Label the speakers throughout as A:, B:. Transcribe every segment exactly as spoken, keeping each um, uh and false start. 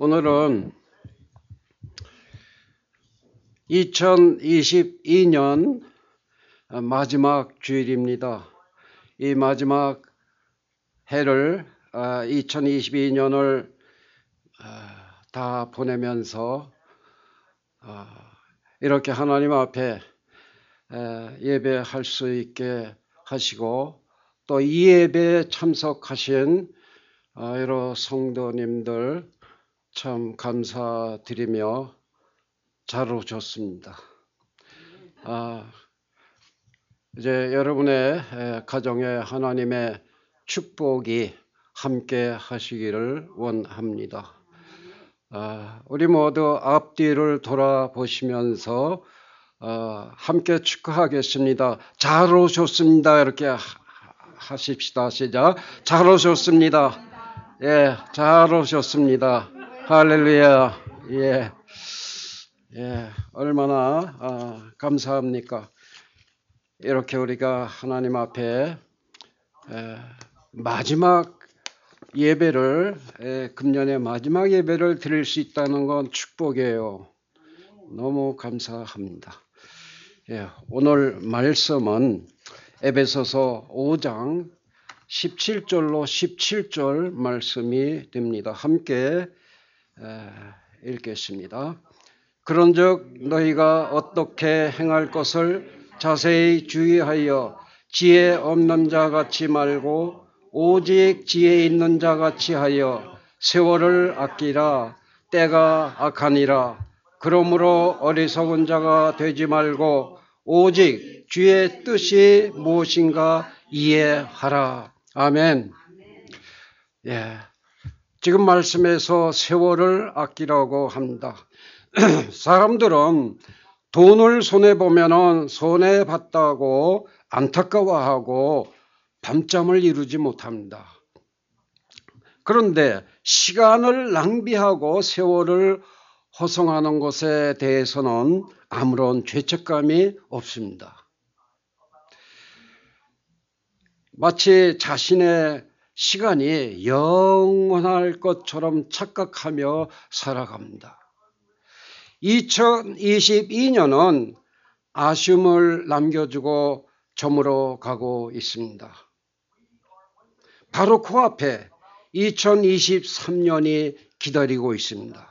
A: 오늘은 이천이십이 년 마지막 주일입니다. 이 마지막 해를 이천이십이 년을 다 보내면서 이렇게 하나님 앞에 예배할 수 있게 하시고 또 이 예배에 참석하신 여러 성도님들 참 감사드리며 잘 오셨습니다. 아, 이제 여러분의 가정에 하나님의 축복이 함께 하시기를 원합니다. 아, 우리 모두 앞뒤를 돌아보시면서 아, 함께 축하하겠습니다. 잘 오셨습니다. 이렇게 하, 하십시다. 시작. 잘 오셨습니다. 예, 잘 오셨습니다. 할렐루야. 예, 예, 얼마나 아, 감사합니까? 이렇게 우리가 하나님 앞에 에, 마지막 예배를 에, 금년의 마지막 예배를 드릴 수 있다는 건 축복이에요. 너무 감사합니다. 예, 오늘 말씀은 에베소서 오 장 십칠 절로 십칠 절 말씀이 됩니다. 함께 에, 읽겠습니다. 그런즉 너희가 어떻게 행할 것을 자세히 주의하여 지혜 없는 자 같이 말고 오직 지혜 있는 자 같이 하여 세월을 아끼라. 때가 악하니라. 그러므로 어리석은 자가 되지 말고 오직 주의 뜻이 무엇인가 이해하라. 아멘. 예, 지금 말씀에서 세월을 아끼라고 합니다. 사람들은 돈을 손해보면 손해봤다고 안타까워하고 밤잠을 이루지 못합니다. 그런데 시간을 낭비하고 세월을 허송하는 것에 대해서는 아무런 죄책감이 없습니다. 마치 자신의 시간이 영원할 것처럼 착각하며 살아갑니다. 이천이십이 년은 아쉬움을 남겨주고 저물어 가고 있습니다. 바로 코앞에 이천이십삼 년이 기다리고 있습니다.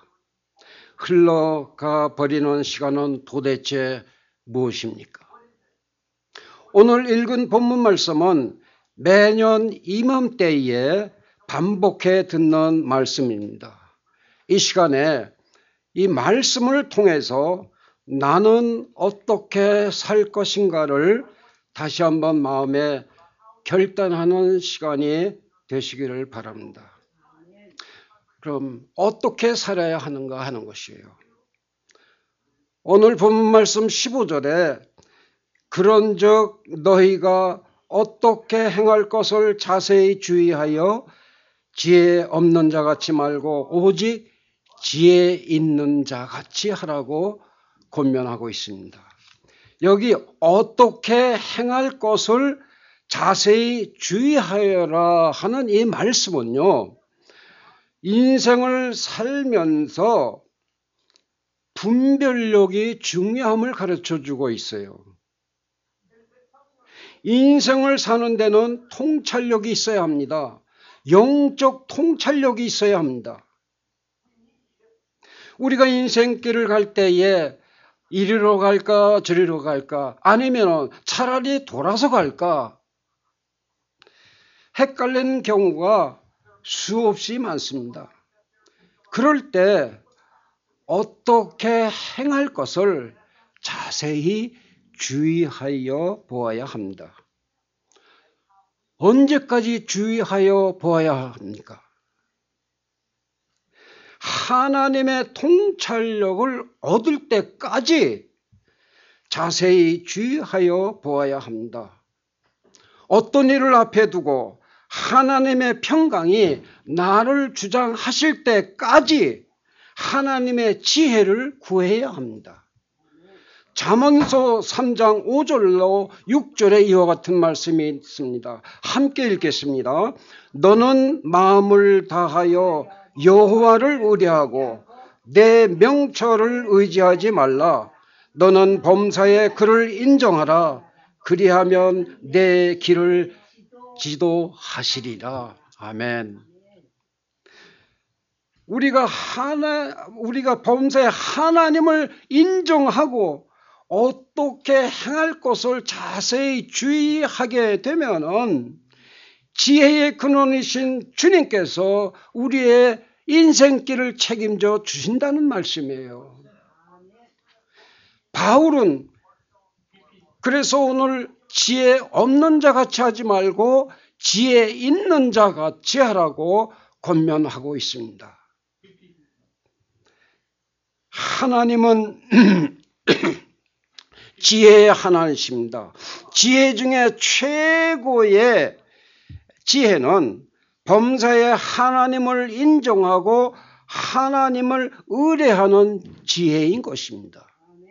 A: 흘러가 버리는 시간은 도대체 무엇입니까? 오늘 읽은 본문 말씀은 매년 이맘때에 반복해 듣는 말씀입니다. 이 시간에 이 말씀을 통해서 나는 어떻게 살 것인가를 다시 한번 마음에 결단하는 시간이 되시기를 바랍니다. 그럼 어떻게 살아야 하는가 하는 것이에요. 오늘 본문 말씀 십오 절에 그런즉 너희가 어떻게 행할 것을 자세히 주의하여 지혜 없는 자 같이 말고 오직 지혜 있는 자 같이 하라고 권면하고 있습니다. 여기 어떻게 행할 것을 자세히 주의하여라 하는 이 말씀은요, 인생을 살면서 분별력이 중요함을 가르쳐주고 있어요. 인생을 사는 데는 통찰력이 있어야 합니다. 영적 통찰력이 있어야 합니다. 우리가 인생길을 갈 때에 이리로 갈까 저리로 갈까 아니면 차라리 돌아서 갈까 헷갈리는 경우가 수없이 많습니다. 그럴 때 어떻게 행할 것을 자세히 주의하여 보아야 합니다. 언제까지 주의하여 보아야 합니까? 하나님의 통찰력을 얻을 때까지 자세히 주의하여 보아야 합니다. 어떤 일을 앞에 두고 하나님의 평강이 나를 주장하실 때까지 하나님의 지혜를 구해야 합니다. 잠언서 삼 장 오 절로 육 절에 이와 같은 말씀이 있습니다. 함께 읽겠습니다. 너는 마음을 다하여 여호와를 의뢰하고 내 명철을 의지하지 말라. 너는 범사에 그를 인정하라. 그리하면 내 길을 지도하시리라. 아멘. 우리가 하나, 우리가 범사에 하나님을 인정하고 어떻게 행할 것을 자세히 주의하게 되면은 지혜의 근원이신 주님께서 우리의 인생길을 책임져 주신다는 말씀이에요. 바울은 그래서 오늘 지혜 없는 자 같이 하지 말고 지혜 있는 자 같이 하라고 권면하고 있습니다. 하나님은 지혜의 하나님이십니다. 지혜 중에 최고의 지혜는 범사에 하나님을 인정하고 하나님을 의뢰하는 지혜인 것입니다.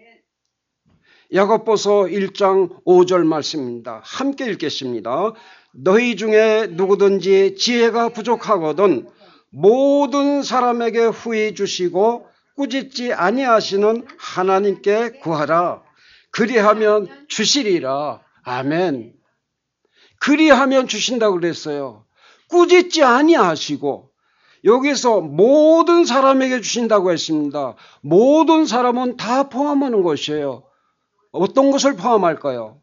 A: 야고보서 일 장 오 절 말씀입니다. 함께 읽겠습니다. 너희 중에 누구든지 지혜가 부족하거든 모든 사람에게 후히 주시고 꾸짖지 아니하시는 하나님께 구하라. 그리하면 주시리라. 아멘. 그리하면 주신다고 그랬어요. 꾸짖지 아니하시고 여기서 모든 사람에게 주신다고 했습니다. 모든 사람은 다 포함하는 것이에요. 어떤 것을 포함할까요?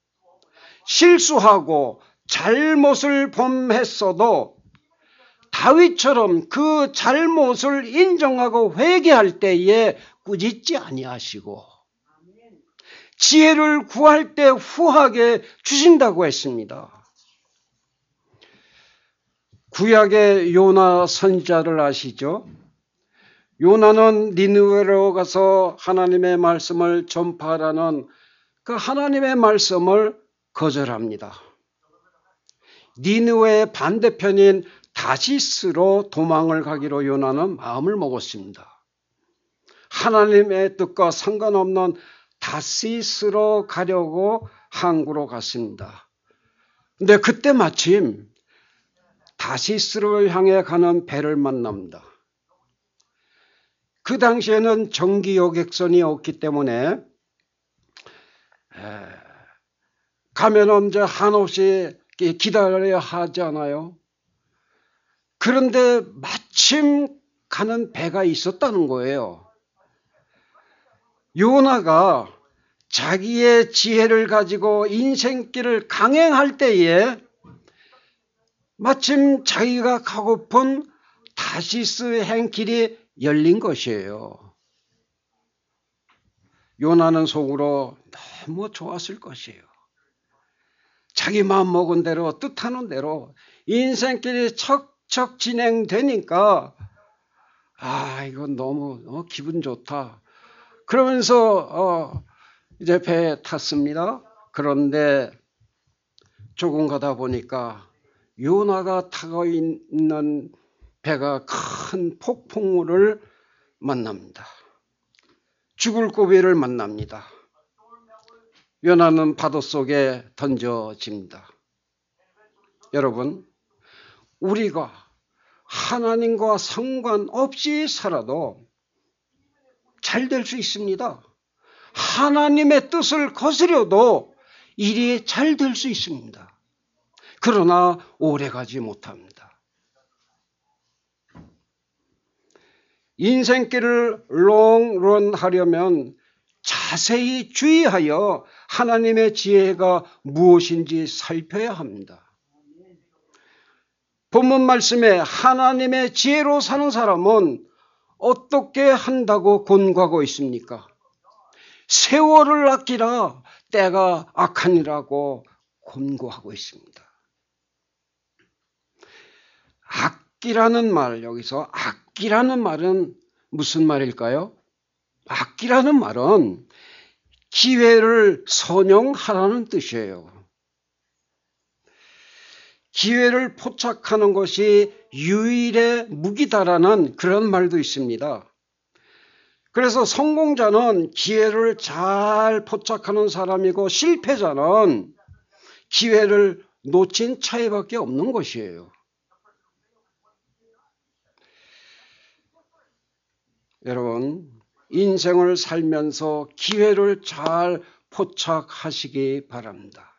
A: 실수하고 잘못을 범했어도 다윗처럼 그 잘못을 인정하고 회개할 때에 꾸짖지 아니하시고 지혜를 구할 때 후하게 주신다고 했습니다. 구약의 요나 선지자를 아시죠? 요나는 니느웨로 가서 하나님의 말씀을 전파하라는 그 하나님의 말씀을 거절합니다. 니느웨의 반대편인 다시스로 도망을 가기로 요나는 마음을 먹었습니다. 하나님의 뜻과 상관없는 다시스로 가려고 항구로 갔습니다. 근데 그때 마침 다시스를 향해 가는 배를 만납니다. 그 당시에는 전기 여객선이 없기 때문에 가면은 이제 한없이 기다려야 하지 않아요? 그런데 마침 가는 배가 있었다는 거예요. 요나가 자기의 지혜를 가지고 인생길을 강행할 때에 마침 자기가 가고픈 다시스 행길이 열린 것이에요. 요나는 속으로 너무 좋았을 것이에요. 자기 마음 먹은 대로 뜻하는 대로 인생길이 척척 진행되니까 아 이건 너무 어, 기분 좋다. 그러면서 어, 이제 배에 탔습니다. 그런데 조금 가다 보니까 요나가 타고 있는 배가 큰 폭풍우를 만납니다. 죽을 고비를 만납니다. 요나는 파도 속에 던져집니다. 여러분, 우리가 하나님과 상관없이 살아도 잘 될 수 있습니다. 하나님의 뜻을 거스려도 일이 잘 될 수 있습니다. 그러나 오래가지 못합니다. 인생길을 롱런 하려면 자세히 주의하여 하나님의 지혜가 무엇인지 살펴야 합니다. 본문 말씀에 하나님의 지혜로 사는 사람은 어떻게 한다고 권고하고 있습니까? 세월을 아끼라 때가 악하니라고 권고하고 있습니다. 아끼라는 말, 여기서 아끼라는 말은 무슨 말일까요? 아끼라는 말은 기회를 선용하라는 뜻이에요. 기회를 포착하는 것이 유일의 무기다라는 그런 말도 있습니다. 그래서 성공자는 기회를 잘 포착하는 사람이고 실패자는 기회를 놓친 차이밖에 없는 것이에요. 여러분, 인생을 살면서 기회를 잘 포착하시기 바랍니다.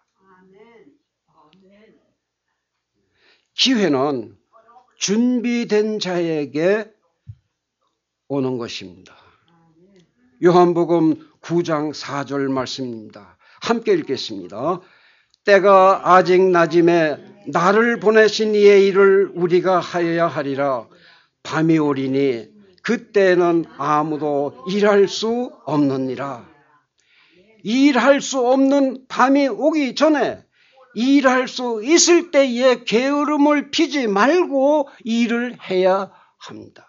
A: 기회는 준비된 자에게 오는 것입니다. 요한복음 구 장 사 절 말씀입니다. 함께 읽겠습니다. 때가 아직 낮음에 나를 보내신 이의 일을 우리가 하여야 하리라. 밤이 오리니 그때는 아무도 일할 수 없느니라. 일할 수 없는 밤이 오기 전에 일할 수 있을 때에 게으름을 피지 말고 일을 해야 합니다.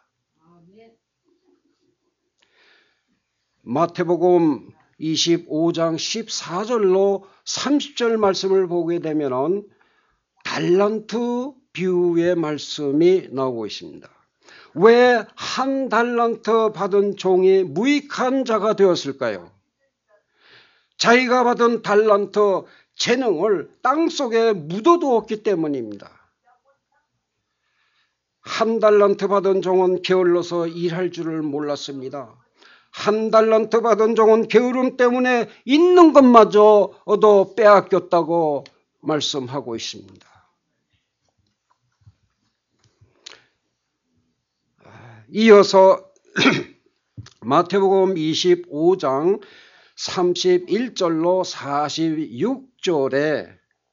A: 마태복음 이십오 장 십사 절로 삼십 절 말씀을 보게 되면 달란트 비유의 말씀이 나오고 있습니다. 왜 한 달란트 받은 종이 무익한 자가 되었을까요? 자기가 받은 달란트 재능을 땅속에 묻어두었기 때문입니다. 한 달란트 받은 종은 게을러서 일할 줄을 몰랐습니다. 한 달란트 받은 종은 게으름 때문에 있는 것마저도 빼앗겼다고 말씀하고 있습니다. 이어서 마태복음 이십오 장 삼십일 절로 사십육 절에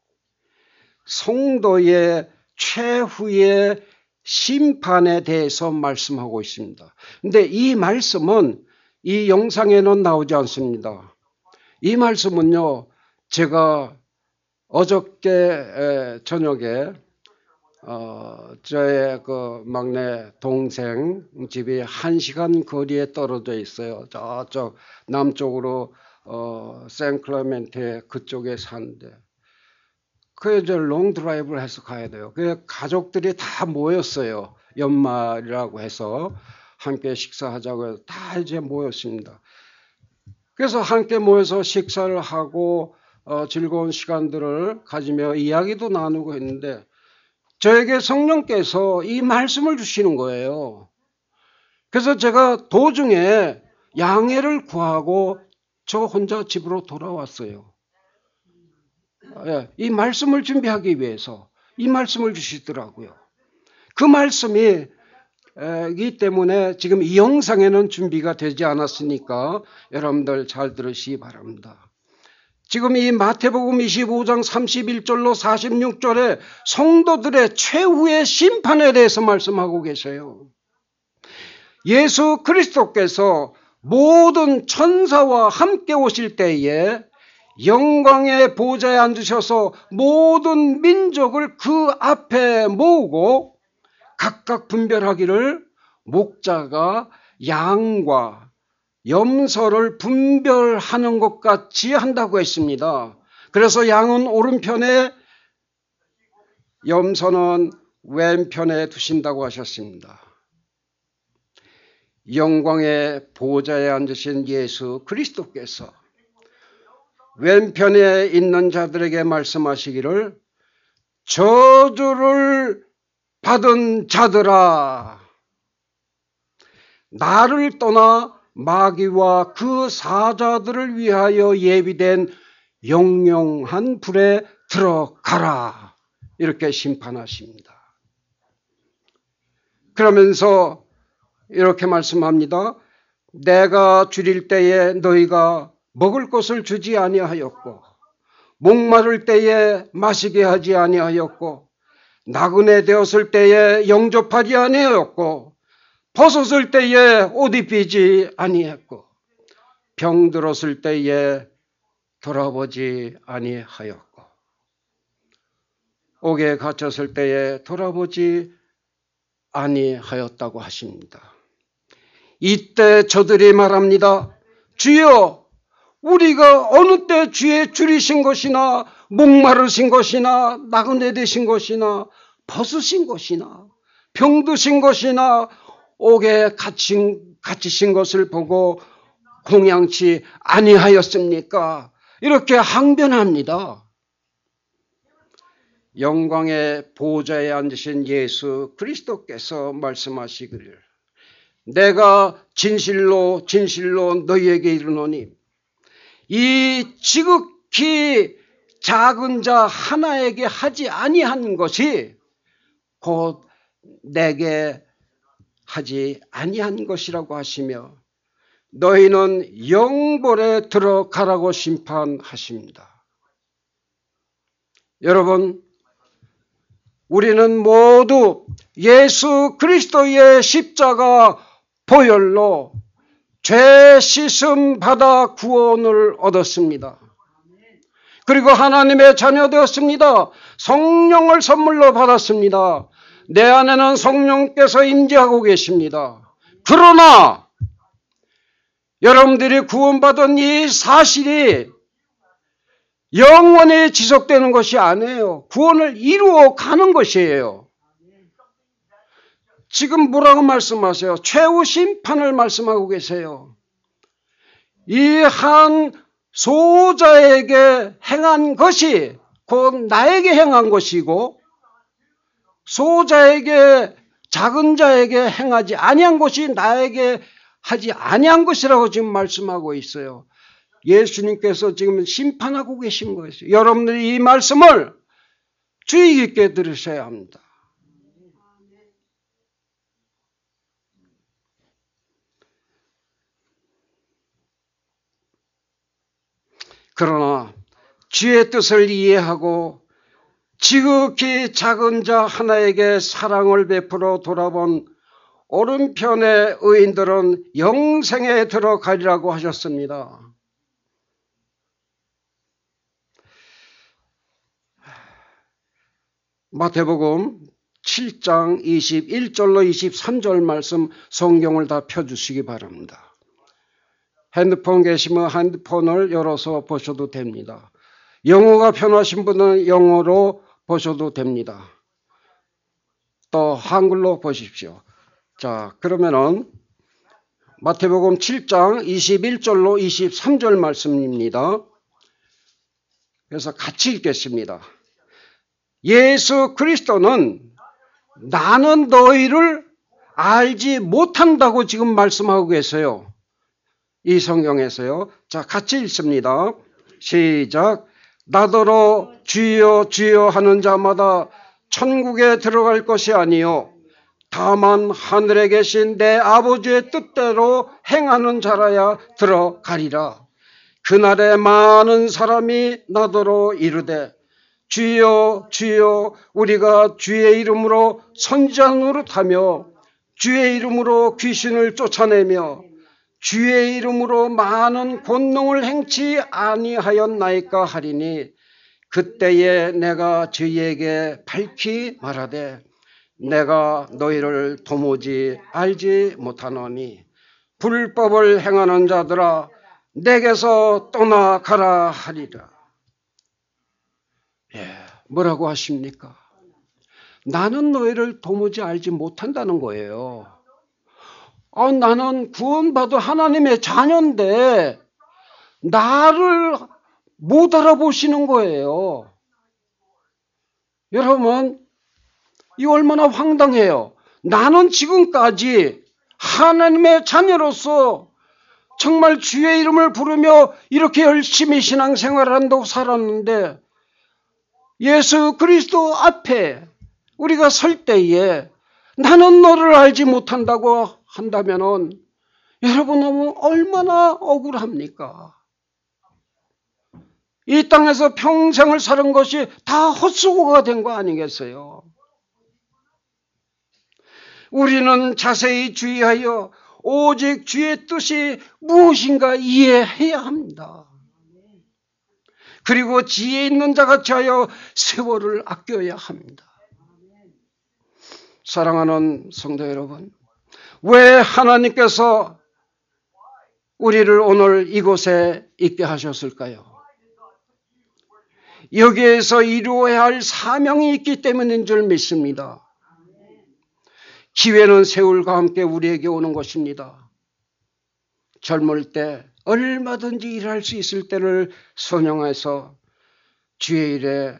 A: 성도의 최후의 심판에 대해서 말씀하고 있습니다. 그런데 이 말씀은 이 영상에는 나오지 않습니다. 이 말씀은요, 제가 어저께 저녁에 어, 저의 그 막내 동생 집이 한 시간 거리에 떨어져 있어요. 저쪽 남쪽으로 어, 샌클레멘테 그쪽에 사는데 그 이제 롱 드라이브를 해서 가야 돼요. 그 가족들이 다 모였어요. 연말이라고 해서 함께 식사하자고 해서 다 이제 모였습니다. 그래서 함께 모여서 식사를 하고 어, 즐거운 시간들을 가지며 이야기도 나누고 했는데 저에게 성령께서 이 말씀을 주시는 거예요. 그래서 제가 도중에 양해를 구하고 저 혼자 집으로 돌아왔어요. 이 말씀을 준비하기 위해서 이 말씀을 주시더라고요. 그 말씀이 이 때문에 지금 이 영상에는 준비가 되지 않았으니까 여러분들 잘 들으시기 바랍니다. 지금 이 마태복음 이십오 장 삼십일 절로 사십육 절에 성도들의 최후의 심판에 대해서 말씀하고 계세요. 예수 그리스도께서 모든 천사와 함께 오실 때에 영광의 보좌에 앉으셔서 모든 민족을 그 앞에 모으고 각각 분별하기를 목자가 양과 염소를 분별하는 것 같이 한다고 했습니다. 그래서 양은 오른편에 염소는 왼편에 두신다고 하셨습니다. 영광의 보좌에 앉으신 예수 그리스도께서 왼편에 있는 자들에게 말씀하시기를 저주를 받은 자들아 나를 떠나 마귀와 그 사자들을 위하여 예비된 영영한 불에 들어가라 이렇게 심판하십니다. 그러면서 이렇게 말씀합니다. 내가 줄일 때에 너희가 먹을 것을 주지 아니하였고 목마를 때에 마시게 하지 아니하였고 나그네 되었을 때에 영접하지 아니하였고 벗었을 때에 옷 입히지 아니했고 병들었을 때에 돌아보지 아니하였고 옥에 갇혔을 때에 돌아보지 아니하였다고 하십니다. 이때 저들이 말합니다. 주여 우리가 어느 때 주의 줄이신 것이나 목마르신 것이나 나그네 되신 것이나 벗으신 것이나 병드신 것이나 옥에 갇힌, 갇히신 것을 보고 공양치 아니하였습니까? 이렇게 항변합니다. 영광의 보좌에 앉으신 예수 그리스도께서 말씀하시기를 내가 진실로 진실로 너희에게 이르노니 이 지극히 작은 자 하나에게 하지 아니한 것이 곧 내게 하지 아니한 것이라고 하시며 너희는 영벌에 들어가라고 심판하십니다. 여러분, 우리는 모두 예수 그리스도의 십자가 보혈로 죄 씻음 받아 구원을 얻었습니다. 그리고 하나님의 자녀 되었습니다. 성령을 선물로 받았습니다. 내 안에는 성령께서 임재하고 계십니다. 그러나 여러분들이 구원받은 이 사실이 영원히 지속되는 것이 아니에요. 구원을 이루어 가는 것이에요. 지금 뭐라고 말씀하세요? 최후 심판을 말씀하고 계세요. 이 한 소자에게 행한 것이 곧 나에게 행한 것이고 소자에게 작은 자에게 행하지 아니한 것이 나에게 하지 아니한 것이라고 지금 말씀하고 있어요. 예수님께서 지금 심판하고 계신 거예요. 여러분들이 이 말씀을 주의 깊게 들으셔야 합니다. 그러나 주의 뜻을 이해하고 지극히 작은 자 하나에게 사랑을 베풀어 돌아본 오른편의 의인들은 영생에 들어가리라고 하셨습니다. 마태복음 칠 장 이십일 절로 이십삼 절 말씀 성경을 다 펴주시기 바랍니다. 핸드폰 계시면 핸드폰을 열어서 보셔도 됩니다. 영어가 편하신 분은 영어로 보셔도 됩니다. 또 한글로 보십시오. 자, 그러면은 마태복음 칠 장 이십일 절로 이십삼 절 말씀입니다. 그래서 같이 읽겠습니다. 예수 그리스도는 나는 너희를 알지 못한다고 지금 말씀하고 계세요. 이 성경에서요. 자, 같이 읽습니다. 시작. 나더러 주여 주여 하는 자마다 천국에 들어갈 것이 아니요 다만 하늘에 계신 내 아버지의 뜻대로 행하는 자라야 들어가리라. 그날에 많은 사람이 나더러 이르되 주여 주여 우리가 주의 이름으로 선지자 노릇하며 주의 이름으로 귀신을 쫓아내며 주의 이름으로 많은 권능을 행치 아니하였나이까 하리니 그때에 내가 저희에게 밝히 말하되 내가 너희를 도무지 알지 못하노니 불법을 행하는 자들아 내게서 떠나가라 하리라. 예, 뭐라고 하십니까? 나는 너희를 도무지 알지 못한다는 거예요. 아, 나는 구원받은 하나님의 자녀인데 나를 못 알아보시는 거예요. 여러분, 이 얼마나 황당해요. 나는 지금까지 하나님의 자녀로서 정말 주의 이름을 부르며 이렇게 열심히 신앙생활을 한다고 살았는데 예수 그리스도 앞에 우리가 설 때에 나는 너를 알지 못한다고 한다면은 여러분은 얼마나 억울합니까? 이 땅에서 평생을 사는 것이 다 헛수고가 된 거 아니겠어요? 우리는 자세히 주의하여 오직 주의 뜻이 무엇인가 이해해야 합니다. 그리고 지혜 있는 자같이 하여 세월을 아껴야 합니다. 사랑하는 성도 여러분, 왜 하나님께서 우리를 오늘 이곳에 있게 하셨을까요? 여기에서 이루어야 할 사명이 있기 때문인 줄 믿습니다. 기회는 세월과 함께 우리에게 오는 것입니다. 젊을 때 얼마든지 일할 수 있을 때를 선용해서 주의 일에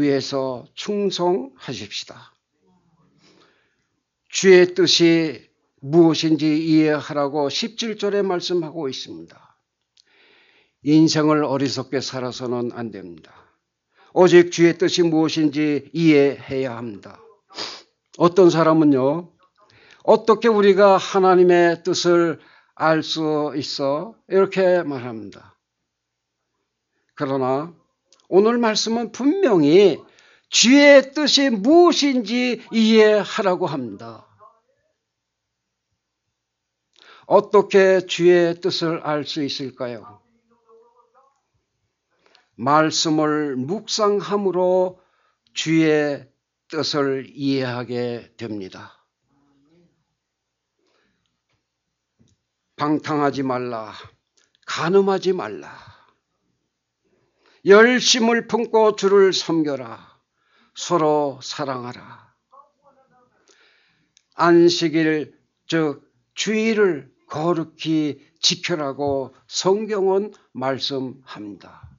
A: 위해서 충성하십시다. 주의 뜻이 무엇인지 이해하라고 십칠 절에 말씀하고 있습니다. 인생을 어리석게 살아서는 안 됩니다. 오직 주의 뜻이 무엇인지 이해해야 합니다. 어떤 사람은요, 어떻게 우리가 하나님의 뜻을 알 수 있어? 이렇게 말합니다. 그러나 오늘 말씀은 분명히 주의 뜻이 무엇인지 이해하라고 합니다. 어떻게 주의 뜻을 알 수 있을까요? 말씀을 묵상함으로 주의 뜻을 이해하게 됩니다. 방탕하지 말라, 간음하지 말라, 열심을 품고 주를 섬겨라, 서로 사랑하라. 안식일 즉 주일을 거룩히 지켜라고 성경은 말씀합니다.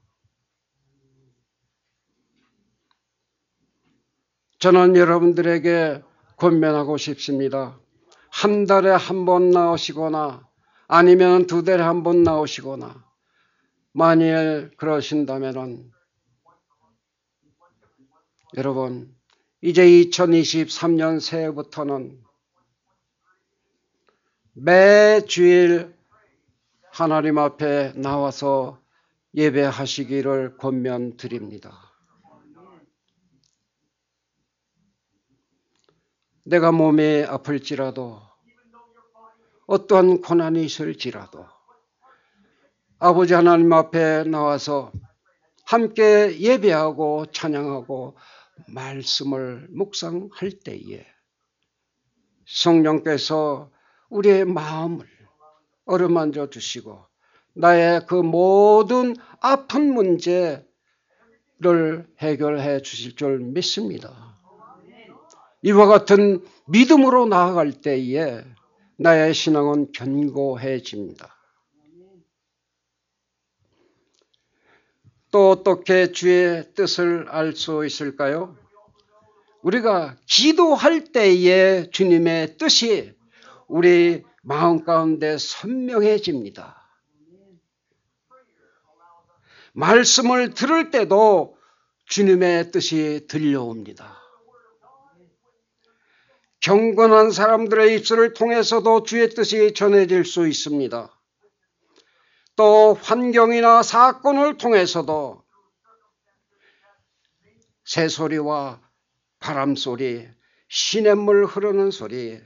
A: 저는 여러분들에게 권면하고 싶습니다. 한 달에 한 번 나오시거나 아니면 두 달에 한 번 나오시거나 만일 그러신다면 여러분 이제 이천이십삼 년 새해부터는 매 주일 하나님 앞에 나와서 예배하시기를 권면드립니다. 내가 몸이 아플지라도 어떠한 고난이 있을지라도 아버지 하나님 앞에 나와서 함께 예배하고 찬양하고 말씀을 묵상할 때에 성령께서 우리의 마음을 어루만져 주시고 나의 그 모든 아픈 문제를 해결해 주실 줄 믿습니다. 이와 같은 믿음으로 나아갈 때에 나의 신앙은 견고해집니다. 또 어떻게 주의 뜻을 알 수 있을까요? 우리가 기도할 때에 주님의 뜻이 우리 마음 가운데 선명해집니다. 말씀을 들을 때도 주님의 뜻이 들려옵니다. 경건한 사람들의 입술을 통해서도 주의 뜻이 전해질 수 있습니다. 또 환경이나 사건을 통해서도 새소리와 바람소리, 시냇물 흐르는 소리,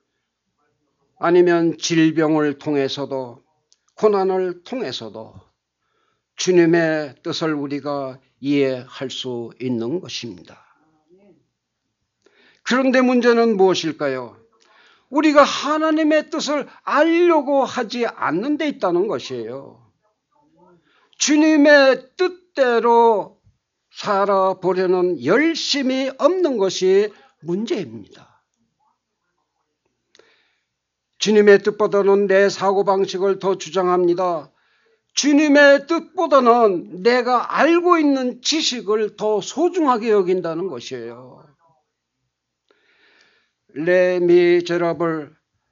A: 아니면 질병을 통해서도 고난을 통해서도 주님의 뜻을 우리가 이해할 수 있는 것입니다. 그런데 문제는 무엇일까요? 우리가 하나님의 뜻을 알려고 하지 않는 데 있다는 것이에요. 주님의 뜻대로 살아보려는 열심이 없는 것이 문제입니다. 주님의 뜻보다는 내 사고방식을 더 주장합니다. 주님의 뜻보다는 내가 알고 있는 지식을 더 소중하게 여긴다는 것이에요. 레미제라블과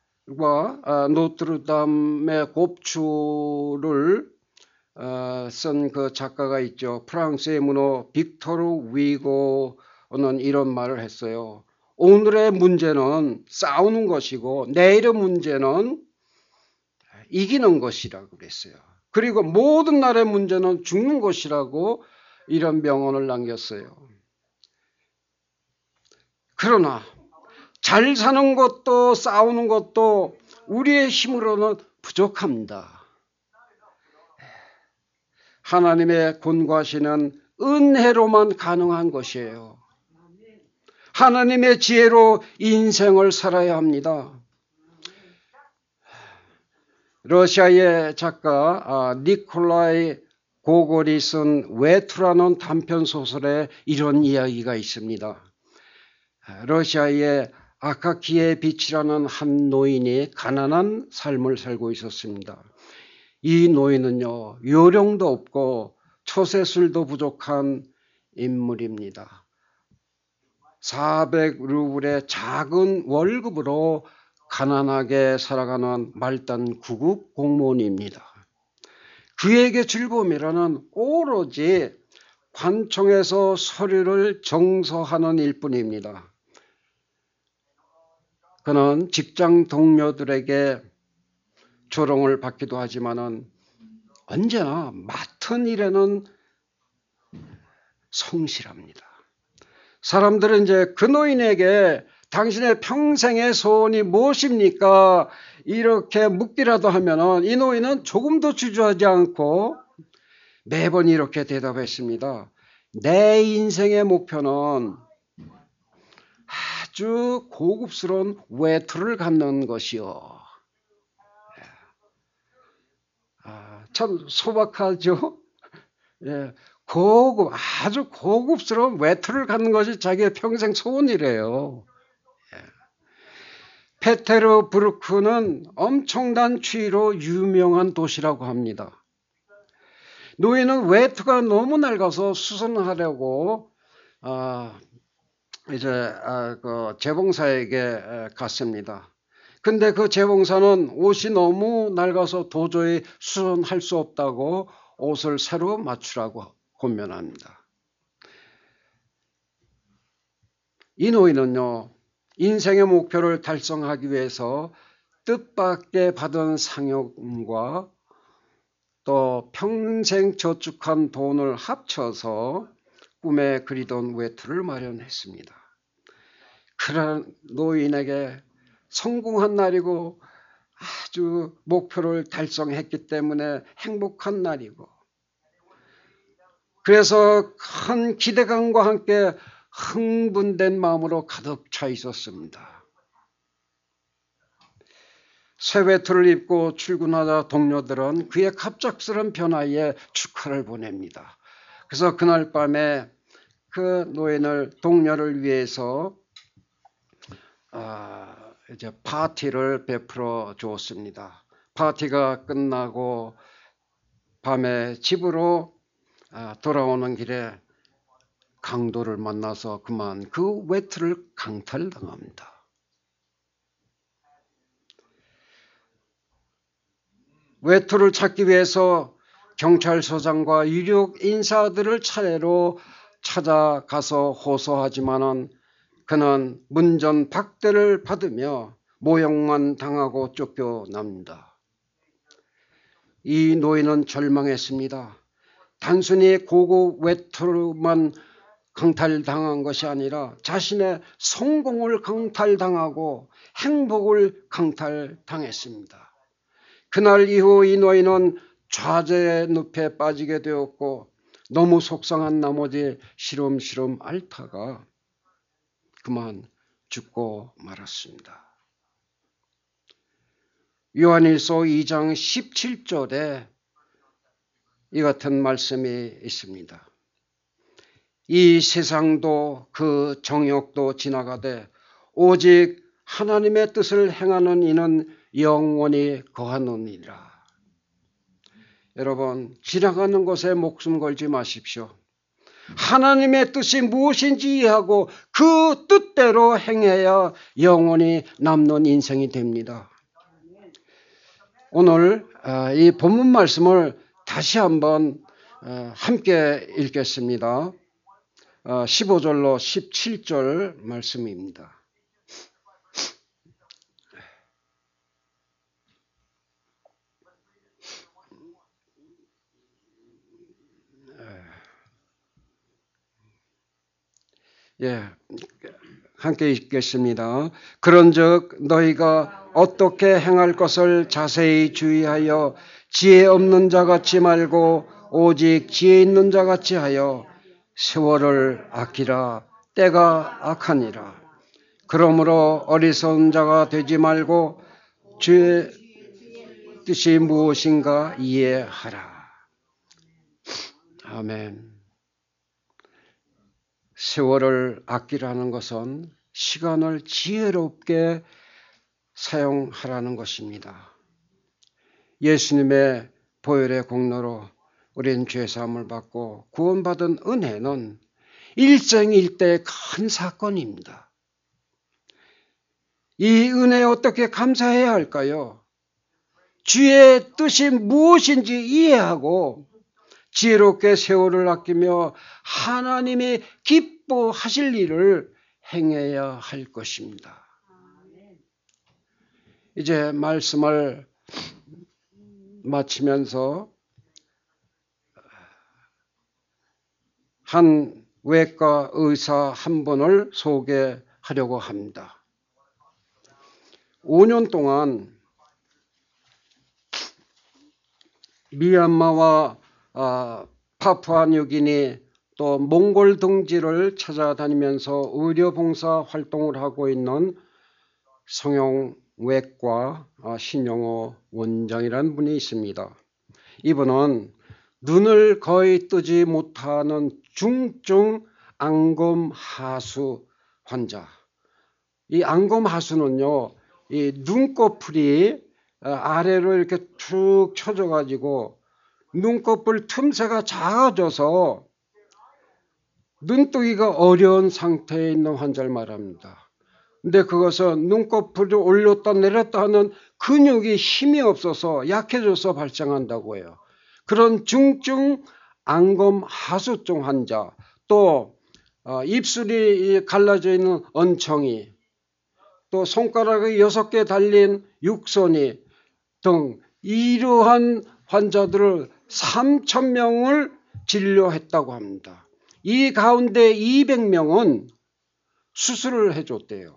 A: 노트르담의 곱추를 쓴 그 작가가 있죠. 프랑스의 문호 빅토르 위고는 이런 말을 했어요. 오늘의 문제는 싸우는 것이고 내일의 문제는 이기는 것이라고 그랬어요. 그리고 모든 날의 문제는 죽는 것이라고 이런 명언을 남겼어요. 그러나 잘 사는 것도 싸우는 것도 우리의 힘으로는 부족합니다. 하나님의 권고하시는 은혜로만 가능한 것이에요. 하나님의 지혜로 인생을 살아야 합니다. 러시아의 작가 니콜라이 고골이 쓴 외투라는 단편소설에 이런 이야기가 있습니다. 러시아의 아카키의 빛이라는 한 노인이 가난한 삶을 살고 있었습니다. 이 노인은요, 요령도 없고 처세술도 부족한 인물입니다. 사백 루블의 작은 월급으로 가난하게 살아가는 말단 구급 공무원입니다. 그에게 즐거움이라는 오로지 관청에서 서류를 정서하는 일뿐입니다. 그는 직장 동료들에게 조롱을 받기도 하지만은 언제나 맡은 일에는 성실합니다. 사람들은 이제 그 노인에게 당신의 평생의 소원이 무엇입니까? 이렇게 묻기라도 하면은 이 노인은 조금도 주저하지 않고 매번 이렇게 대답했습니다. 내 인생의 목표는 아주 고급스러운 외투를 갖는 것이요. 아, 참 소박하죠? 예, 고급, 아주 고급스러운 외투를 갖는 것이 자기의 평생 소원이래요. 예. 페테르부르크는 엄청난 추위로 유명한 도시라고 합니다. 노인은 외투가 너무 낡아서 수선하려고 아, 이제 아, 그 재봉사에게 갔습니다. 근데 그 재봉사는 옷이 너무 낡아서 도저히 수선할 수 없다고 옷을 새로 맞추라고 권면합니다. 이 노인은요, 인생의 목표를 달성하기 위해서 뜻밖의 받은 상여금과 또 평생 저축한 돈을 합쳐서 꿈에 그리던 외투를 마련했습니다. 그런 노인에게 성공한 날이고 아주 목표를 달성했기 때문에 행복한 날이고, 그래서 큰 기대감과 함께 흥분된 마음으로 가득 차 있었습니다. 새 외투를 입고 출근하자 동료들은 그의 갑작스런 변화에 축하를 보냅니다. 그래서 그날 밤에 그 노인을 동료를 위해서 아, 이제 파티를 베풀어 주었습니다. 파티가 끝나고 밤에 집으로 아, 돌아오는 길에 강도를 만나서 그만 그 외투를 강탈당합니다. 외투를 찾기 위해서 경찰서장과 유력 인사들을 차례로 찾아가서 호소하지만은 그는 문전박대를 받으며 모욕만 당하고 쫓겨납니다. 이 노인은 절망했습니다. 단순히 고급 외투만 강탈당한 것이 아니라 자신의 성공을 강탈당하고 행복을 강탈당했습니다. 그날 이후 이 노인은 좌절의 늪에 빠지게 되었고 너무 속상한 나머지 시름시름 앓다가 그만 죽고 말았습니다. 요한일서 이 장 십칠 절에 이 같은 말씀이 있습니다. 이 세상도 그 정욕도 지나가되 오직 하나님의 뜻을 행하는 이는 영원히 거하느니라. 여러분, 지나가는 것에 목숨 걸지 마십시오. 하나님의 뜻이 무엇인지 이해하고 그 뜻대로 행해야 영원히 남는 인생이 됩니다. 오늘 이 본문 말씀을 다시 한번 함께 읽겠습니다. 십오 절로 십칠 절 말씀입니다. 예, 함께 읽겠습니다. 그런즉 너희가 어떻게 행할 것을 자세히 주의하여 지혜 없는 자같이 말고 오직 지혜 있는 자같이 하여 세월을 아끼라. 때가 악하니라. 그러므로 어리석은 자가 되지 말고 주의 뜻이 무엇인가 이해하라. 아멘. 세월을 아끼라는 것은 시간을 지혜롭게 사용하라는 것입니다. 예수님의 보혈의 공로로 우리는 죄사함을 받고 구원받은 은혜는 일생일대의 큰 사건입니다. 이 은혜에 어떻게 감사해야 할까요? 주의 뜻이 무엇인지 이해하고 지혜롭게 세월을 아끼며 하나님이 기뻐하실 일을 행해야 할 것입니다. 이제 말씀을 마치면서 한 외과 의사 한 분을 소개하려고 합니다. 오 년 동안 미얀마와 아, 파푸아뉴기니 또 몽골 등지를 찾아다니면서 의료봉사 활동을 하고 있는 성형외과 신영호 원장이라는 분이 있습니다. 이분은 눈을 거의 뜨지 못하는 중증 안검하수 환자. 이 안검하수는요, 이 눈꺼풀이 아래로 이렇게 쭉 쳐져 가지고 눈꺼풀 틈새가 작아져서 눈뜨기가 어려운 상태에 있는 환자를 말합니다. 근데 그것은 눈꺼풀을 올렸다 내렸다 하는 근육이 힘이 없어서 약해져서 발생한다고 해요. 그런 중증 안검하수증 환자, 또 입술이 갈라져 있는 언청이, 또 손가락이 여섯 개 달린 육선이 등 이러한 환자들을 삼천 명을 진료했다고 합니다. 이 가운데 이백 명은 수술을 해줬대요.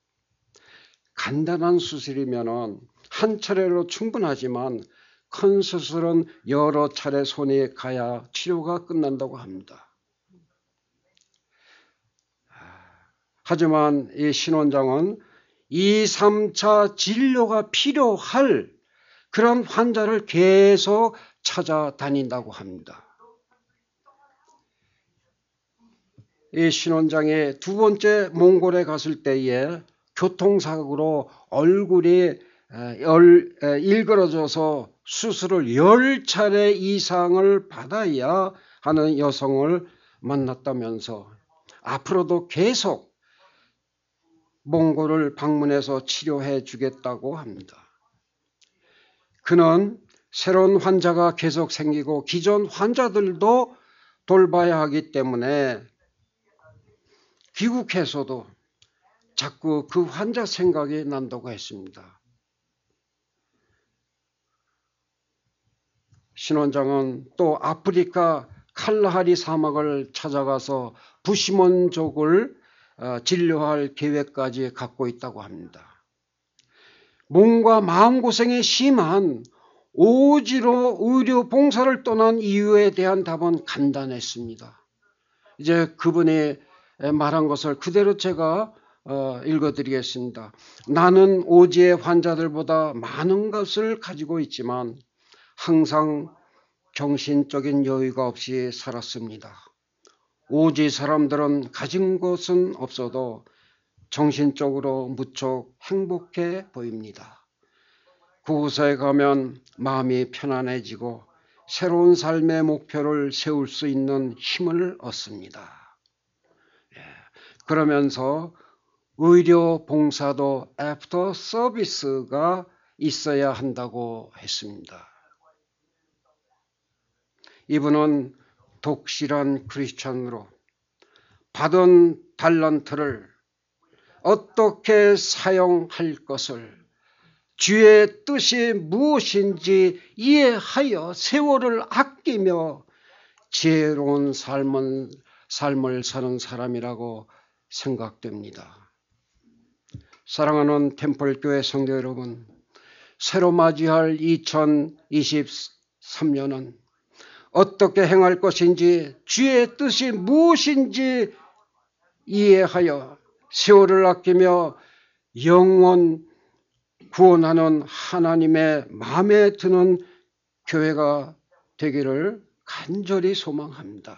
A: 간단한 수술이면 한 차례로 충분하지만 큰 수술은 여러 차례 손이 가야 치료가 끝난다고 합니다. 하지만 이 신 원장은 이, 삼 차 진료가 필요할 그런 환자를 계속 찾아다닌다고 합니다. 이 신 원장이 두 번째 몽골에 갔을 때에 교통사고로 얼굴이 일그러져서 수술을 열 차례 이상을 받아야 하는 여성을 만났다면서 앞으로도 계속 몽골을 방문해서 치료해 주겠다고 합니다. 그는 새로운 환자가 계속 생기고 기존 환자들도 돌봐야 하기 때문에 귀국해서도 자꾸 그 환자 생각이 난다고 했습니다. 신 원장은 또 아프리카 칼라하리 사막을 찾아가서 부시몬족을 진료할 계획까지 갖고 있다고 합니다. 몸과 마음고생이 심한 오지로 의료 봉사를 떠난 이유에 대한 답은 간단했습니다. 이제 그분이 말한 것을 그대로 제가 읽어드리겠습니다. 나는 오지의 환자들보다 많은 것을 가지고 있지만 항상 정신적인 여유가 없이 살았습니다. 오지 사람들은 가진 것은 없어도 정신적으로 무척 행복해 보입니다. 그곳에 가면 마음이 편안해지고 새로운 삶의 목표를 세울 수 있는 힘을 얻습니다. 그러면서 의료 봉사도 애프터 서비스가 있어야 한다고 했습니다. 이분은 독실한 크리스천으로 받은 달란트를 어떻게 사용할 것을 주의 뜻이 무엇인지 이해하여 세월을 아끼며 지혜로운 삶은, 삶을 사는 사람이라고 생각됩니다. 사랑하는 템플교회 성도 여러분, 새로 맞이할 이천이십삼 년은 어떻게 행할 것인지 주의 뜻이 무엇인지 이해하여 세월을 아끼며 영원 구원하는 하나님의 마음에 드는 교회가 되기를 간절히 소망합니다.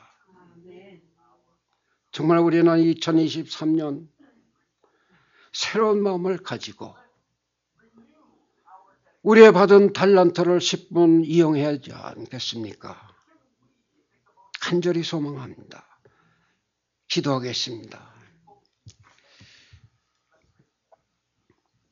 A: 정말 우리는 이천이십삼 년 새로운 마음을 가지고 우리의 받은 달란트를 십 분 이용해야 하지 않겠습니까? 간절히 소망합니다. 기도하겠습니다.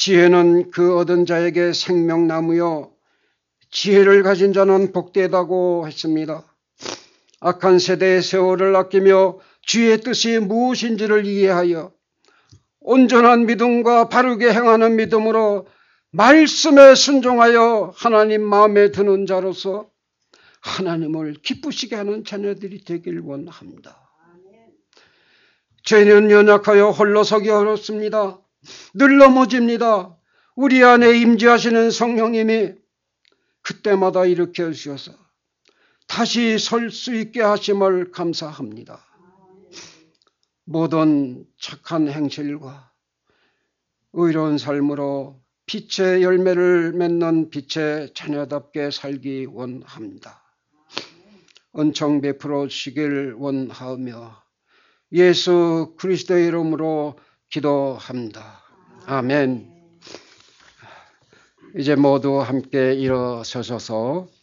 A: 지혜는 그 얻은 자에게 생명나무요 지혜를 가진 자는 복되다고 했습니다. 악한 세대의 세월을 아끼며 주의 뜻이 무엇인지를 이해하여 온전한 믿음과 바르게 행하는 믿음으로 말씀에 순종하여 하나님 마음에 드는 자로서 하나님을 기쁘시게 하는 자녀들이 되길 원합니다. 죄는 연약하여 홀로 서기 어렵습니다. 늘 넘어집니다. 우리 안에 임재하시는 성령님이 그때마다 일으켜 주셔서 다시 설 수 있게 하심을 감사합니다. 모든 착한 행실과 의로운 삶으로 빛의 열매를 맺는 빛의 자녀답게 살기 원합니다. 은총 베풀어 주시길 원하며 예수 그리스도의 이름으로 기도합니다. 아멘. 이제 모두 함께 일어서셔서